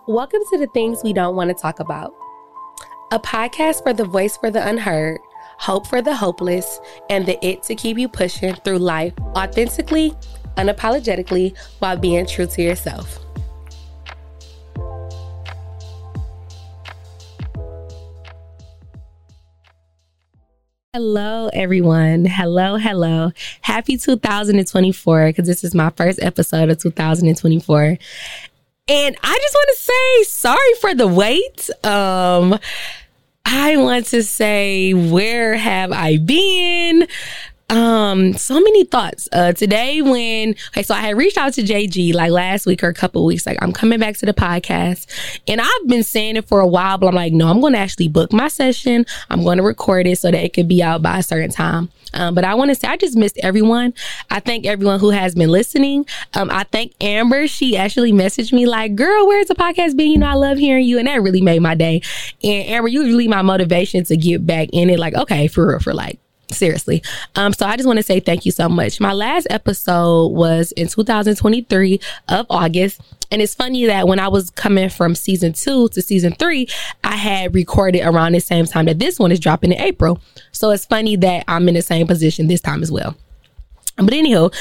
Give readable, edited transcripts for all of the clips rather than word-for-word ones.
Welcome to The Things We Don't Want to Talk About, a podcast for the voice for the unheard, hope for the hopeless, and the it to keep you pushing through life authentically, unapologetically, while being true to yourself. Hello, everyone. Hello. Happy 2024, because this is my first episode of 2024. And I just want to say sorry for the wait. I want to say, where have I been? So many thoughts. Today so I had reached out to JG like last week or a couple of weeks, like I'm coming back to the podcast, and I've been saying it for a while, but I'm like, no, I'm going to actually book my session. I'm going to record it so that it could be out by a certain time. But I want to say I just missed everyone. I thank everyone who has been listening. I thank Amber. She actually messaged me like, girl, where's the podcast been? You know, I love hearing you. And that really made my day. And Amber, you really my motivation to get back in it. Like, okay, for real, for like, seriously. So I just want to say thank you so much. My last episode was in 2023 of August. And it's funny that when I was coming from season 2 to season 3, I had recorded around the same time that this one is dropping in April. So it's funny that I'm in the same position this time as well. But anywho,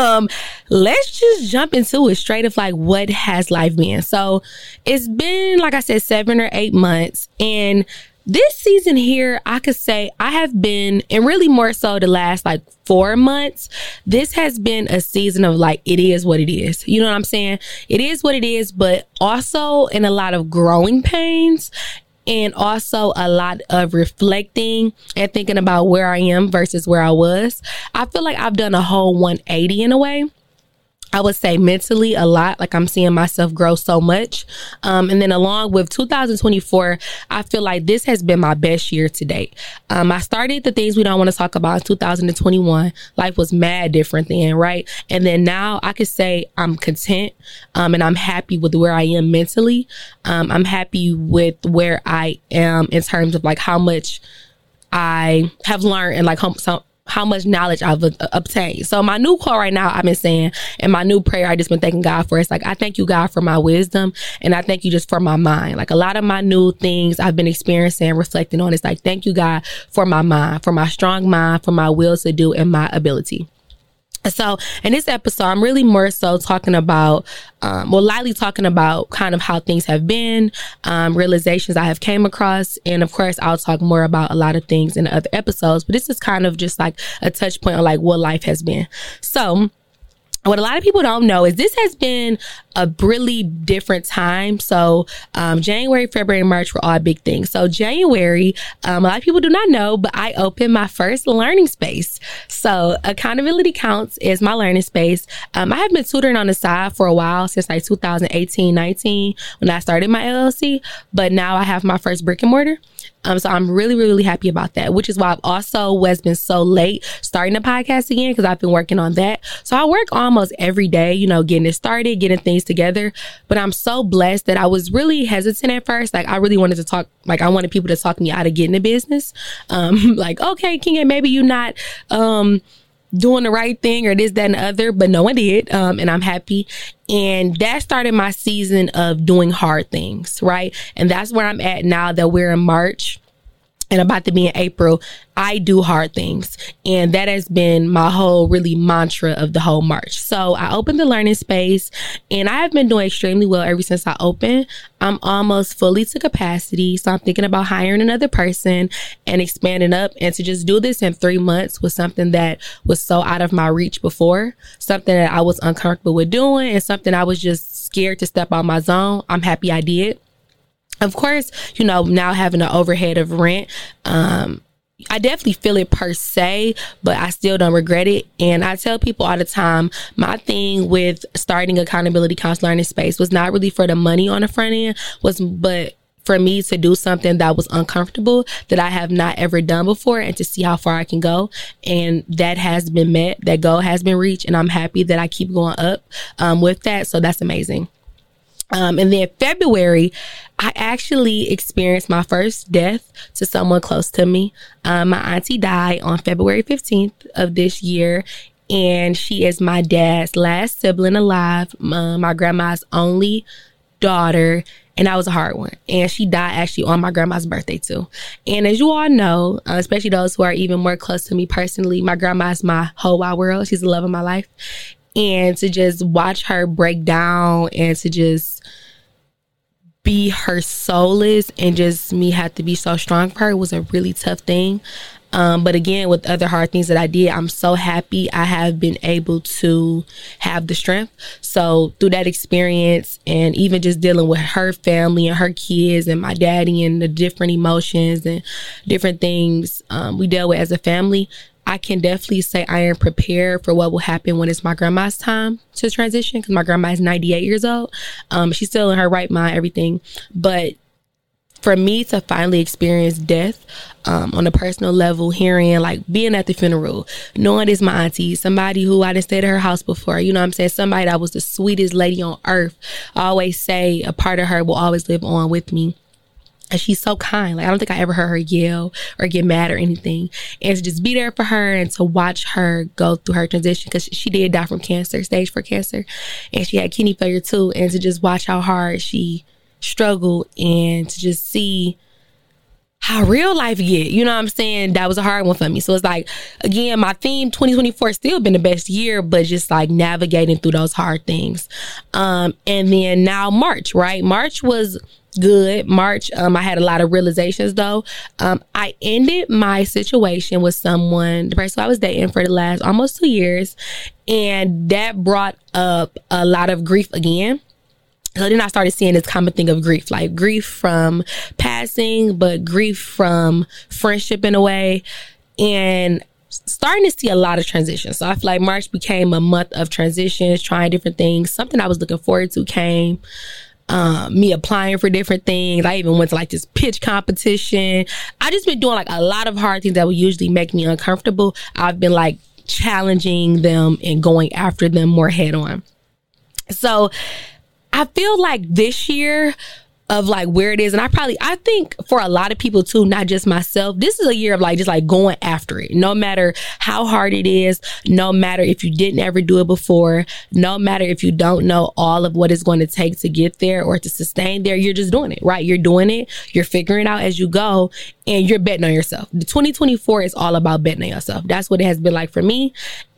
let's just jump into it straight of like, what has life been? So it's been, like I said, 7 or 8 months. And this season here, I could say I have been, and really more so the last like 4 months, this has been a season of like, it is what it is. You know what I'm saying? It is what it is, but also in a lot of growing pains and also a lot of reflecting and thinking about where I am versus where I was. I feel like I've done a whole 180 in a way. I would say mentally a lot, like I'm seeing myself grow so much. And then along with 2024, I feel like this has been my best year to date. I started The Things We Don't Want to Talk About in 2021. Life was mad different then, right? And then now I could say I'm content and I'm happy with where I am mentally. I'm happy with where I am in terms of like how much I have learned and like how much knowledge I've obtained. So my new quote right now, I've been saying, and my new prayer I just been thanking God for, it's like, I thank you, God, for my wisdom. And I thank you just for my mind. Like a lot of my new things I've been experiencing and reflecting on, it's like, thank you, God, for my mind, for my strong mind, for my will to do and my ability. So in this episode, I'm really more so talking about, lightly talking about kind of how things have been, realizations I have came across. And of course, I'll talk more about a lot of things in other episodes, but this is kind of just like a touch point on like what life has been. So what a lot of people don't know is this has been a really different time. So January, February, and March were all big things. So January, a lot of people do not know, but I opened my first learning space. So Accountability Counts is my learning space. I have been tutoring on the side for a while, since like 2018, 19, when I started my LLC. But now I have my first brick and mortar. So I'm really, really happy about that, which is why I've also been so late starting the podcast again, because I've been working on that. So I work almost every day, you know, getting it started, getting things together. But I'm so blessed that I was really hesitant at first. Like I really wanted to talk, like I wanted people to talk me out of getting the business. Like, okay, Kenya, maybe you're not doing the right thing or this, that, and the other, but no one did. And I'm happy. And that started my season of doing hard things, right? And that's where I'm at now that we're in March and about to be in April. I do hard things. And that has been my whole really mantra of the whole March. So I opened the learning space and I have been doing extremely well ever since I opened. I'm almost fully to capacity. So I'm thinking about hiring another person and expanding up, and to just do this in 3 months was something that was so out of my reach before, something that I was uncomfortable with doing and something I was just scared to step out my zone. I'm happy I did. Of course, you know, now having an overhead of rent, I definitely feel it per se, but I still don't regret it. And I tell people all the time, my thing with starting Accountability Counts learning space was not really for the money on the front end, but for me to do something that was uncomfortable, that I have not ever done before, and to see how far I can go. And that has been met. That goal has been reached. And I'm happy that I keep going up with that. So that's amazing. And then February, I actually experienced my first death to someone close to me. My auntie died on February 15th of this year. And she is my dad's last sibling alive, my grandma's only daughter. And that was a hard one. And she died actually on my grandma's birthday too. And as you all know, especially those who are even more close to me personally, my grandma is my whole wide world. She's the love of my life. And to just watch her break down and to just be her soulless and just me have to be so strong for her was a really tough thing. But again, with other hard things that I did, I'm so happy I have been able to have the strength. So through that experience and even just dealing with her family and her kids and my daddy and the different emotions and different things we dealt with as a family, I can definitely say I am prepared for what will happen when it's my grandma's time to transition, because my grandma is 98 years old. She's still in her right mind, everything. But for me to finally experience death on a personal level, hearing, like being at the funeral, knowing it's my auntie, somebody who I didn't stay at her house before, you know what I'm saying? Somebody that was the sweetest lady on earth. I always say a part of her will always live on with me. And she's so kind. Like, I don't think I ever heard her yell or get mad or anything. And to just be there for her and to watch her go through her transition, because she did die from cancer, stage 4 cancer. And she had kidney failure too. And to just watch how hard she struggled and to just see how real life get, you know what I'm saying? That was a hard one for me. So it's like, again, my theme 2024 has still been the best year, but just like navigating through those hard things. And then now March, right? March was good. March, I had a lot of realizations though. I ended my situation with someone, the person I was dating for the last almost 2 years, and that brought up a lot of grief again. So then I started seeing this common thing of grief, like grief from passing, but grief from friendship in a way, and starting to see a lot of transitions. So I feel like March became a month of transitions, trying different things. Something I was looking forward to came. Me applying for different things. I even went to like this pitch competition. I just been doing like a lot of hard things that would usually make me uncomfortable. I've been like challenging them and going after them more head on. So I feel like this year of like where it is, and I think for a lot of people too, not just myself, this is a year of like just like going after it, no matter how hard it is, no matter if you didn't ever do it before, no matter if you don't know all of what it's going to take to get there or to sustain there, you're just doing it, right? You're doing it, you're figuring it out as you go, and you're betting on yourself. The 2024 is all about betting on yourself. That's what it has been like for me,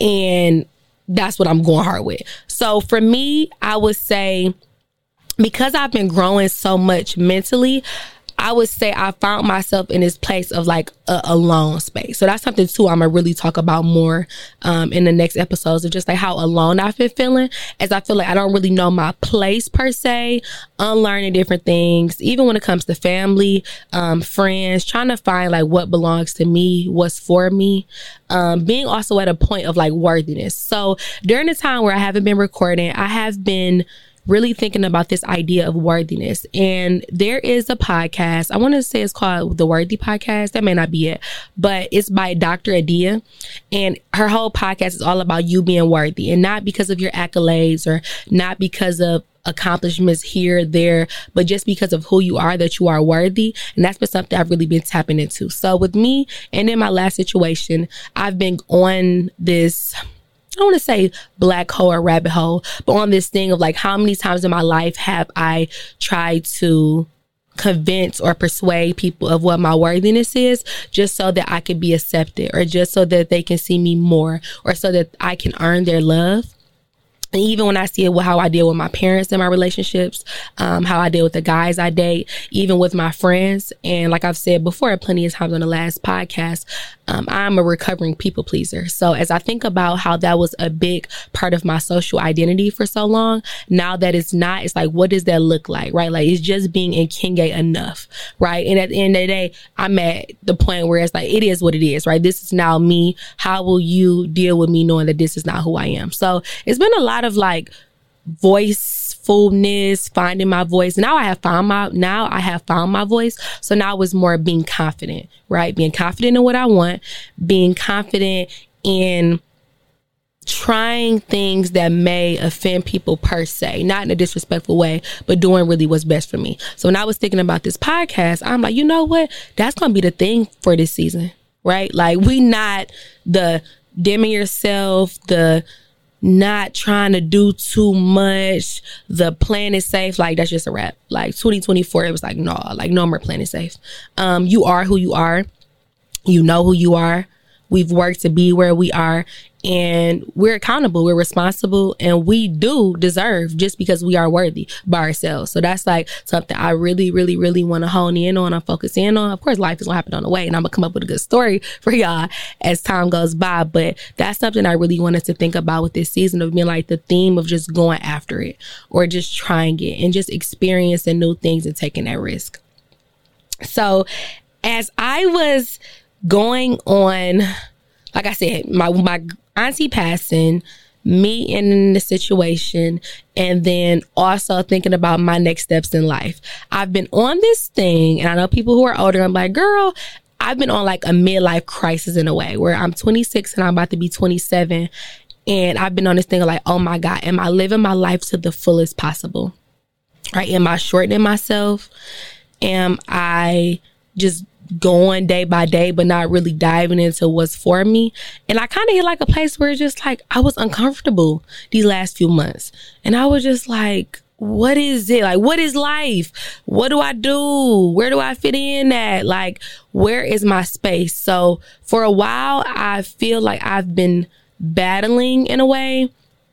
and that's what I'm going hard with. So for me, I would say, because I've been growing so much mentally, I would say I found myself in this place of like a alone space. So that's something too I'm gonna really talk about more in the next episodes, of just like how alone I've been feeling, as I feel like I don't really know my place per se, unlearning different things, even when it comes to family, friends, trying to find like what belongs to me, what's for me, being also at a point of like worthiness. So during the time where I haven't been recording, I have been really thinking about this idea of worthiness. And there is a podcast, I want to say it's called The Worthy Podcast. That may not be it, but it's by Dr. Adia. And her whole podcast is all about you being worthy, and not because of your accolades or not because of accomplishments here, there, but just because of who you are, that you are worthy. And that's been something I've really been tapping into. So with me and in my last situation, I've been on this, I don't want to say black hole or rabbit hole, but on this thing of like, how many times in my life have I tried to convince or persuade people of what my worthiness is, just so that I can be accepted, or just so that they can see me more, or so that I can earn their love. And even when I see it with how I deal with my parents in my relationships, how I deal with the guys I date, even with my friends. And like I've said before, plenty of times on the last podcast, I'm a recovering people pleaser. So as I think about how that was a big part of my social identity for so long, now that it's not, it's like, what does that look like, right? Like, it's just being in Kingay enough, right? And at the end of the day, I'm at the point where it's like, it is what it is, right? This is now me. How will you deal with me knowing that this is not who I am? So it's been a lot of like voicefulness, finding my voice. Now I have found my voice. So now it's more being confident, right? Being confident in what I want, being confident in trying things that may offend people per se, not in a disrespectful way, but doing really what's best for me. So when I was thinking about this podcast, I'm like, you know what? That's going to be the thing for this season, right? Like, we not the dimming yourself, the not trying to do too much. The plan is safe. Like, that's just a wrap. Like 2024, it was like, no, like no more plan is safe. You are who you are. You know who you are. We've worked to be where we are, and we're accountable, we're responsible, and we do deserve just because we are worthy by ourselves. So that's like something I really, really, really want to hone in on and focus in on. Of course, life is gonna happen on the way, and I'm gonna come up with a good story for y'all as time goes by. But that's something I really wanted to think about with this season, of being like the theme of just going after it, or just trying it and just experiencing new things and taking that risk. So as I was going on, like I said, my auntie passing, me in the situation, and then also thinking about my next steps in life. I've been on this thing, and I know people who are older, I'm like, girl, I've been on like a midlife crisis in a way, where I'm 26 and I'm about to be 27. And I've been on this thing of like, oh my God, am I living my life to the fullest possible? Right? Am I shortening myself? Am I just going day by day, but not really diving into what's for me? And I kind of hit like a place where it's just like, I was uncomfortable these last few months. And I was just like, what is it? Like, what is life? What do I do? Where do I fit in at? Like, where is my space? So for a while, I feel like I've been battling in a way.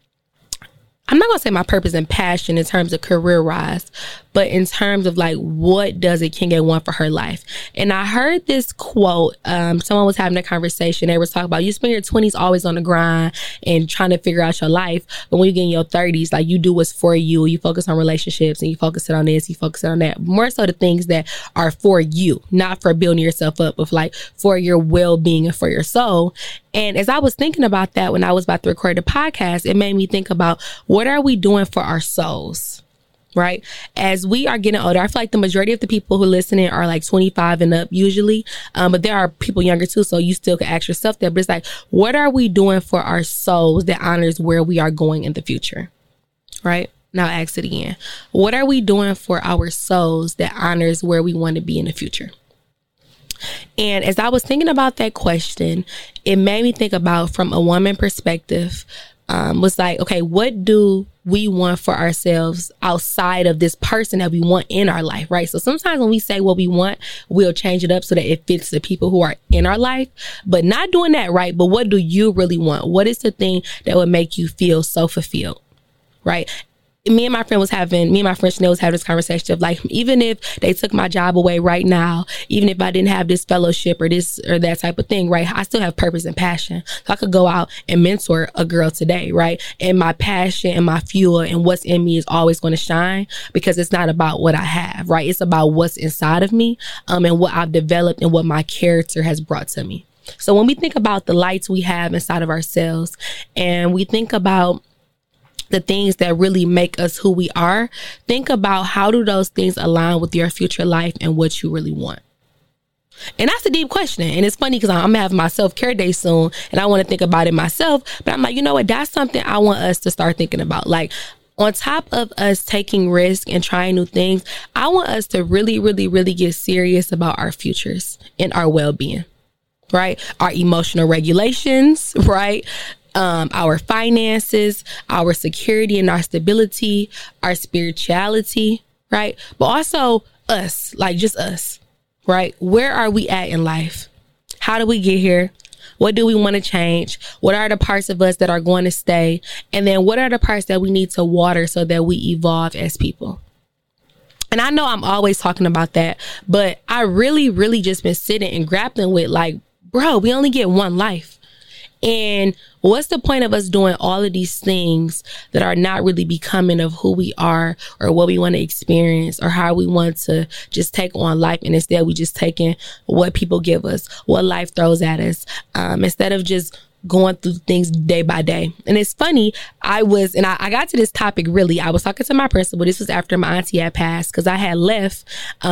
I'm not going to say my purpose and passion in terms of career rise, but in terms of like, what does a Kenge want for her life? And I heard this quote. Someone was having a conversation. They were talking about, you spend your 20s always on the grind and trying to figure out your life. But when you get in your 30s, like, you do what's for you. You focus on relationships, and you focus it on this, you focus it on that. More so the things that are for you, not for building yourself up, but like for your well-being and for your soul. And as I was thinking about that when I was about to record the podcast, it made me think about, what are we doing for our souls? Right? As we are getting older, I feel like the majority of the people who listen in are like 25 and up usually. But there are people younger too, so you still can ask yourself that. But it's like, what are we doing for our souls that honors where we are going in the future? Right? Now ask it again. What are we doing for our souls that honors where we want to be in the future? And as I was thinking about that question, it made me think about, from a woman perspective, was like, okay, what do we want for ourselves outside of this person that we want in our life, right? So sometimes when we say what we want, we'll change it up so that it fits the people who are in our life, but not doing that, right? But what do you really want? What is the thing that would make you feel so fulfilled, right? Me and my friend Chanel was having this conversation of like, even if they took my job away right now, even if I didn't have this fellowship or this or that type of thing, right? I still have purpose and passion. So I could go out and mentor a girl today, right? And my passion and my fuel and what's in me is always going to shine, because it's not about what I have, right? It's about what's inside of me, and what I've developed and what my character has brought to me. So when we think about the lights we have inside of ourselves, and we think about the things that really make us who we are, think about, how do those things align with your future life and what you really want? And that's a deep question. And it's funny because I'm gonna have my self-care day soon, and I want to think about it myself. But I'm like, you know what? That's something I want us to start thinking about. Like, on top of us taking risks and trying new things, I want us to really, really, really get serious about our futures and our well-being, right? Our emotional regulations, right? Our finances, our security and our stability, our spirituality, right? But also us, like just us, right? Where are we at in life? How do we get here? What do we want to change? What are the parts of us that are going to stay? And then what are the parts that we need to water so that we evolve as people? And I know I'm always talking about that, but I really, really just been sitting and grappling with like, bro, we only get one life. And what's the point of us doing all of these things that are not really becoming of who we are or what we want to experience or how we want to just take on life? And instead we just taking what people give us, what life throws at us, instead of just going through things day by day. And it's funny, I got to this topic really, I was talking to my principal. This was after my auntie had passed, because I had left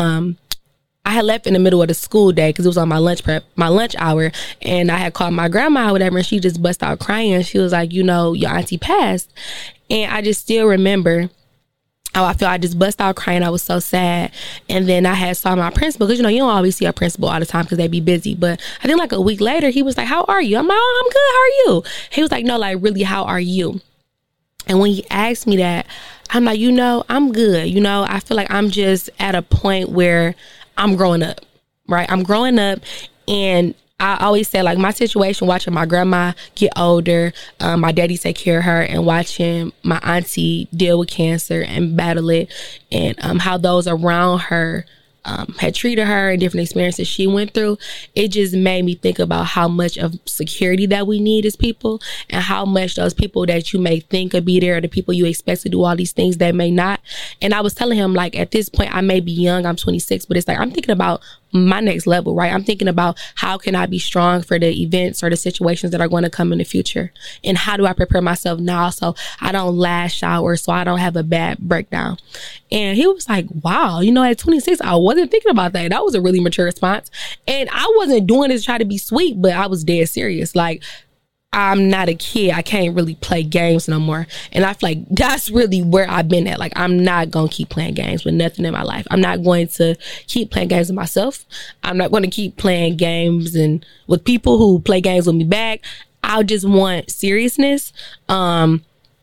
in the middle of the school day because it was on my lunch hour. And I had called my grandma or whatever, and she just bust out crying. She was like, you know, your auntie passed. And I just still remember I feel I just bust out crying. I was so sad. And then I had saw my principal, because, you don't always see a principal all the time because they be busy. But I think like a week later, he was like, how are you? I'm like, oh, I'm good. How are you? He was like, no, like, really, how are you? And when he asked me that, I'm like, I'm good. I feel like I'm just at a point where I'm growing up, right? I'm growing up, and I always say, like, my situation, watching my grandma get older, my daddy take care of her, and watching my auntie deal with cancer and battle it, and how those around her had treated her and different experiences she went through, it just made me think about how much of security that we need as people, and how much those people that you may think could be there are the people you expect to do all these things that may not. And I was telling him, like, at this point, I may be young, I'm 26, but it's like, I'm thinking about my next level, right? I'm thinking about how can I be strong for the events or the situations that are going to come in the future, and how do I prepare myself now so I don't lash out, or so I don't have a bad breakdown. And he was like, wow, at 26, I wasn't thinking about that. That was a really mature response. And I wasn't doing this to try to be sweet, but I was dead serious. Like, I'm not a kid. I can't really play games no more. And I feel like that's really where I've been at. Like, I'm not going to keep playing games with nothing in my life. I'm not going to keep playing games with myself. I'm not going to keep playing games and with people who play games with me back. I just want seriousness. And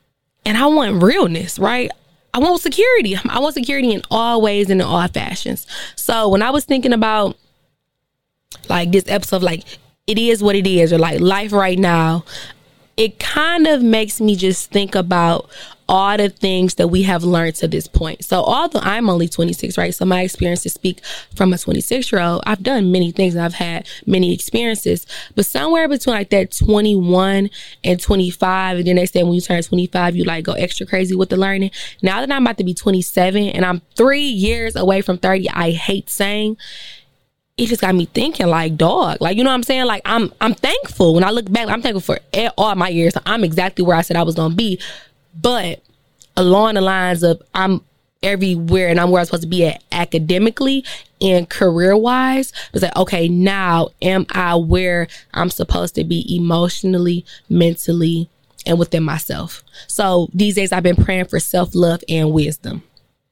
I want realness, right? I want security. I want security in all ways and in all fashions. So when I was thinking about, like, this episode, like, it is what it is, or like life right now, it kind of makes me just think about all the things that we have learned to this point. So although I'm only 26, right? So my experiences speak from a 26-year-old. I've done many things and I've had many experiences, but somewhere between like that 21 and 25, and then they say when you turn 25, you like go extra crazy with the learning. Now that I'm about to be 27 and I'm 3 years away from 30, I hate saying, it just got me thinking, like, dog, like, you know what I'm saying? Like, I'm thankful. When I look back, I'm thankful for all my years. I'm exactly where I said I was going to be. But along the lines of I'm everywhere and I'm where I'm supposed to be at academically and career-wise, it's like, okay, now am I where I'm supposed to be emotionally, mentally, and within myself? So these days I've been praying for self-love and wisdom.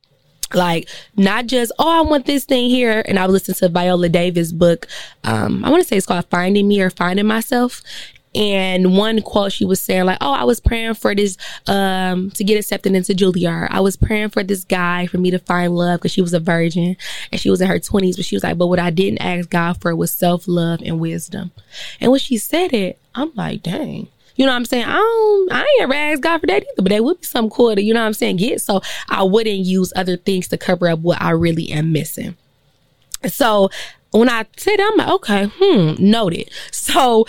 Like, not just, I want this thing here. And I was listening to Viola Davis' book. I want to say it's called Finding Me or Finding Myself. And one quote she was saying, like, I was praying for this, to get accepted into Juilliard. I was praying for this guy for me to find love, because she was a virgin and she was in her 20s. But she was like, but what I didn't ask God for was self-love and wisdom. And when she said it, I'm like, dang. You know what I'm saying? I ain't ever asked God for that either, but that would be something cool to, you know what I'm saying, get. So I wouldn't use other things to cover up what I really am missing. So when I said that, I'm like, okay, noted. So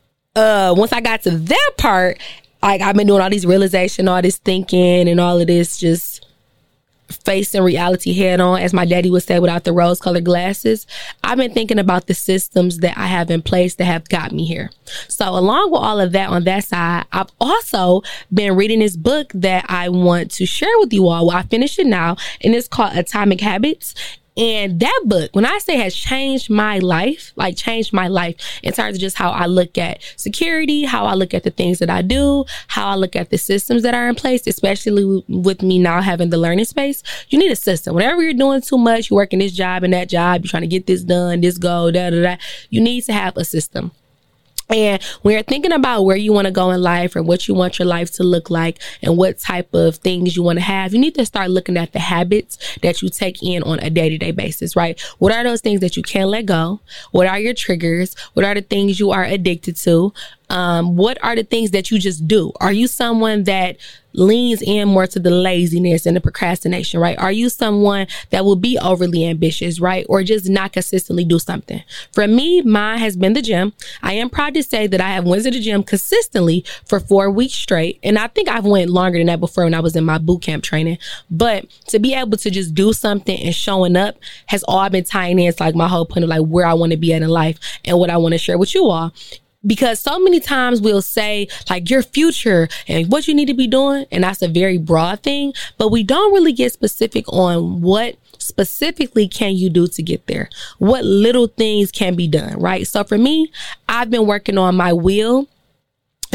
once I got to that part, like, I've been doing all these realization, all this thinking, and all of this just facing reality head on, as my daddy would say, without the rose-colored glasses. I've been thinking about the systems that I have in place that have got me here. So along with all of that on that side, I've also been reading this book that I want to share with you all. Well, I finished it now, and it's called Atomic Habits. And that book, when I say has changed my life, like changed my life in terms of just how I look at security, how I look at the things that I do, how I look at the systems that are in place, especially with me now having the learning space. You need a system. Whenever you're doing too much, you're working this job and that job, you're trying to get this done, this goal, you need to have a system. And when you're thinking about where you want to go in life, or what you want your life to look like, and what type of things you want to have, you need to start looking at the habits that you take in on a day-to-day basis, right? What are those things that you can't let go? What are your triggers? What are the things you are addicted to? What are the things that you just do? Are you someone that leans in more to the laziness and the procrastination, right? Are you someone that will be overly ambitious, right? Or just not consistently do something? For me, mine has been the gym. I am proud to say that I have went to the gym consistently for 4 weeks straight. And I think I've went longer than that before when I was in my boot camp training. But to be able to just do something and showing up has all been tying in. It's like my whole point of like where I want to be at in life and what I want to share with you all. Because so many times we'll say like your future and what you need to be doing. And that's a very broad thing, but we don't really get specific on what specifically can you do to get there? What little things can be done, right? So for me, I've been working on my will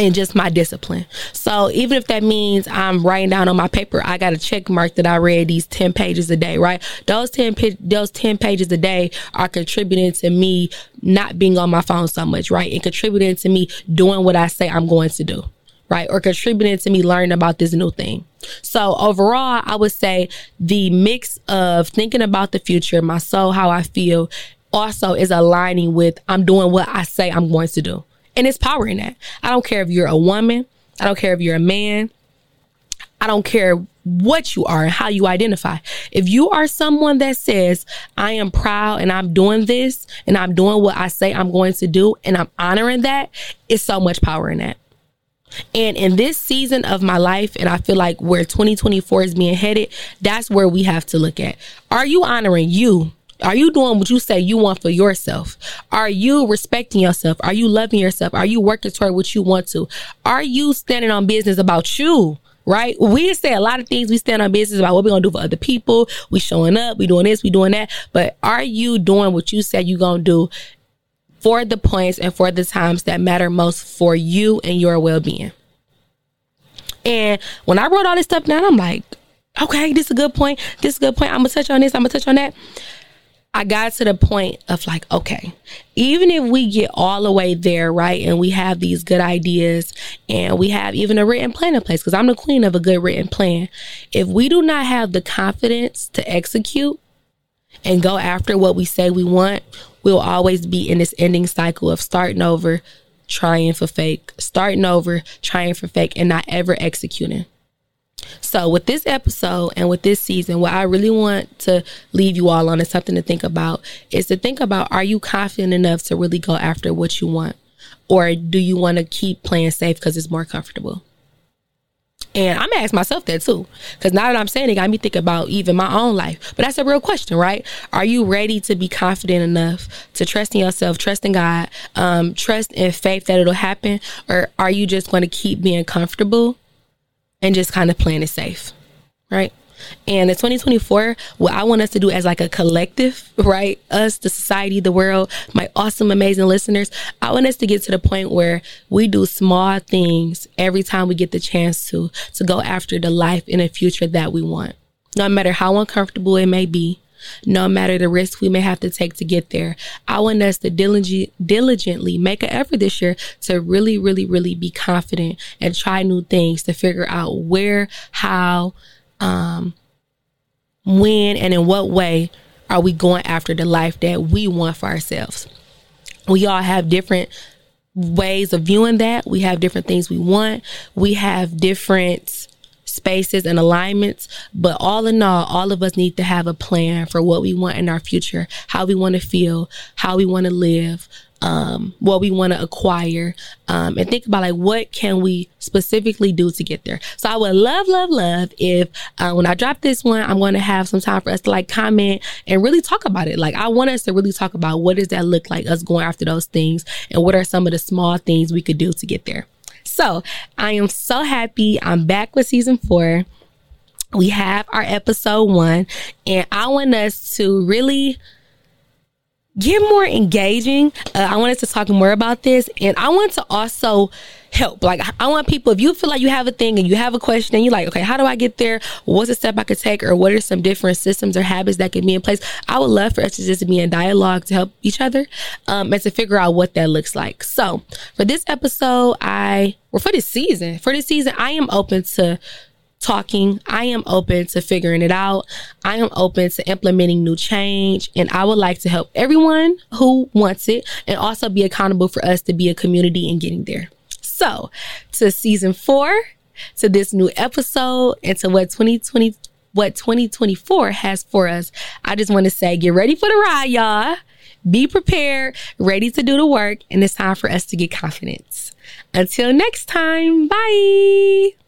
and just my discipline. So even if that means I'm writing down on my paper, I got a check mark that I read these 10 pages a day, right? Those 10 pages a day are contributing to me not being on my phone so much, right? And contributing to me doing what I say I'm going to do, right? Or contributing to me learning about this new thing. So overall, I would say the mix of thinking about the future, my soul, how I feel, also is aligning with I'm doing what I say I'm going to do. And it's power in that. I don't care if you're a woman. I don't care if you're a man. I don't care what you are and how you identify. If you are someone that says, I am proud and I'm doing this and I'm doing what I say I'm going to do and I'm honoring that, it's so much power in that. And in this season of my life, and I feel like where 2024 is being headed, that's where we have to look at. Are you honoring you? Are you doing what you say you want for yourself? Are you respecting yourself? Are you loving yourself? Are you working toward what you want to? Are you standing on business about you? Right? We say a lot of things. We stand on business about what we're going to do for other people. We showing up. We doing this. We doing that. But are you doing what you said you're going to do for the points and for the times that matter most for you and your well-being? And when I wrote all this stuff down, I'm like, okay, this is a good point. This is a good point. I'm going to touch on this. I'm going to touch on that. I got to the point of like, okay, even if we get all the way there, right, and we have these good ideas and we have even a written plan in place, because I'm the queen of a good written plan. If we do not have the confidence to execute and go after what we say we want, we'll always be in this ending cycle of starting over, trying for fake, starting over, trying for fake, and not ever executing. So with this episode and with this season, what I really want to leave you all on is something to think about, is to think about, are you confident enough to really go after what you want? Or do you want to keep playing safe because it's more comfortable? And I'm asking myself that too, because now that I'm saying it, got me thinking about even my own life. But that's a real question, right? Are you ready to be confident enough to trust in yourself, trust in God, trust in faith that it'll happen? Or are you just going to keep being comfortable and just kind of playing it safe, right? And in 2024, what I want us to do as like a collective, right? Us, the society, the world, my awesome, amazing listeners, I want us to get to the point where we do small things every time we get the chance to go after the life and the future that we want. No matter how uncomfortable it may be, no matter the risk we may have to take to get there, I want us to diligently make an effort this year to really, really, really be confident and try new things to figure out where, how, when, and in what way are we going after the life that we want for ourselves. We all have different ways of viewing that. We have different things we want. We have different spaces and alignments, but all in all of us need to have a plan for what we want in our future, how we want to feel, how we want to live, what we want to acquire, and think about like, what can we specifically do to get there? So I would love if when I drop this one, I'm going to have some time for us to like comment and really talk about it. Like, I want us to really talk about what does that look like, us going after those things, and what are some of the small things we could do to get there. So I am so happy I'm back with season 4. We have our episode 1, and I want us to really get more engaging. I want us to talk more about this, and I want to also help. Like, I want people, if you feel like you have a thing and you have a question and you're like, okay, how do I get there? What's a step I could take? Or what are some different systems or habits that can be in place? I would love for us to just be in dialogue to help each other, and to figure out what that looks like. So for this episode, for this season, I am open to talking. I am open to figuring it out. I am open to implementing new change, and I would like to help everyone who wants it and also be accountable for us to be a community in getting there. So to season 4, to this new episode, and to what 2024 has for us, I just want to say, get ready for the ride, y'all. Be prepared, ready to do the work, and it's time for us to get confidence. Until next time, bye.